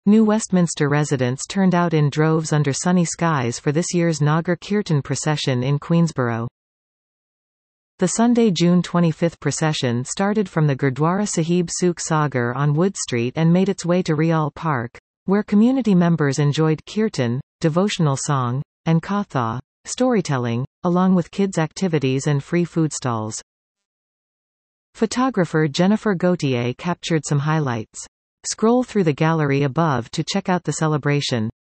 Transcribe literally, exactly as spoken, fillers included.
New Westminster residents turned out in droves under sunny skies for this year's Nagar Kirtan procession in Queensborough. The Sunday, June twenty-fifth procession started from the Gurdwara Sahib Sukh Sagar on Wood Street and made its way to Rial Park, where community members enjoyed kirtan, devotional song, and katha, storytelling, along with kids' activities and free food stalls. Photographer Jennifer Gauthier captured some highlights. Scroll through the gallery above to check out the celebration.